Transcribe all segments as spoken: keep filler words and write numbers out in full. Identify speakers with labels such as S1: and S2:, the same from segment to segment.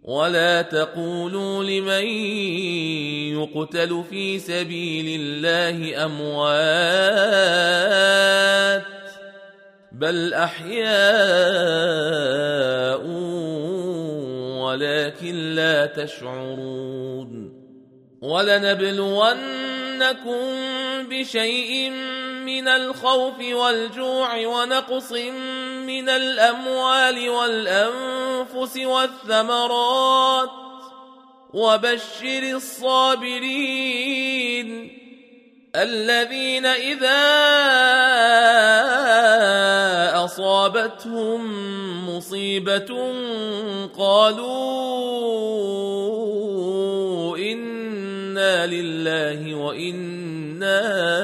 S1: ولا تقولوا لمن يقتل في سبيل الله أموات بل أحياء ولكن لا تشعرون ولنبلونكم بشيء من الخوف والجوع ونقص من الأموال والأنفس والثمرات وبشر الصابرين الذين إذا أصابتهم مصيبة قالوا إنا لله وإنا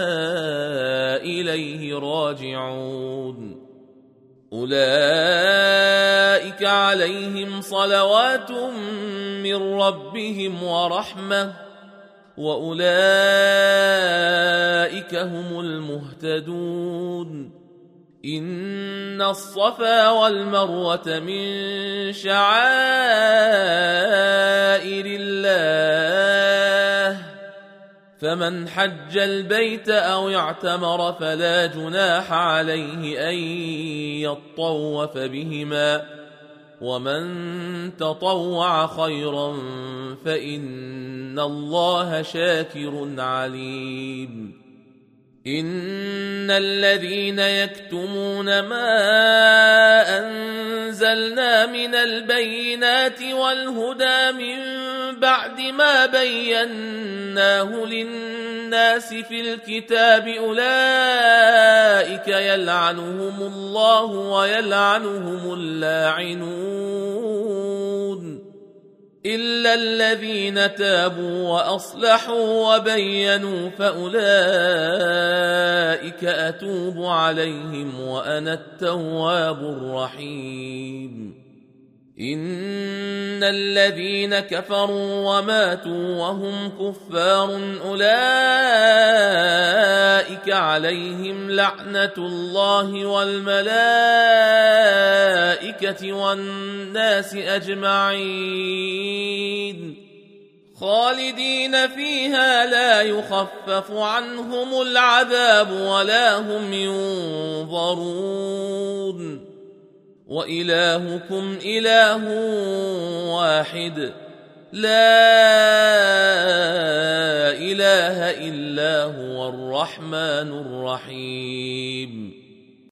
S1: إليه راجعون أولئك عليهم صلوات من ربهم ورحمة وأولئك هم المهتدون إن الصفا والمروة من شعائر الله فمن حج البيت أو اعتمر فلا جناح عليه أن يطوف بهما ومن تطوع خيرا فإن الله شاكر عليم إن الذين يكتمون ما أنزلنا من البينات والهدى من بعد ما بيناه للناس في الكتاب أولئك يلعنهم الله ويلعنهم اللاعنون إلا الذين تابوا وأصلحوا وبينوا فأولئك أتوب عليهم وأنا التواب الرحيم إن الذين كفروا وماتوا وهم كفار أولئك عليهم لعنة الله والملائكة والناس أجمعين خالدين فيها لا يخفف عنهم العذاب ولا هم ينظرون وإلهكم إله واحد لا إله إلا هو الرحمن الرحيم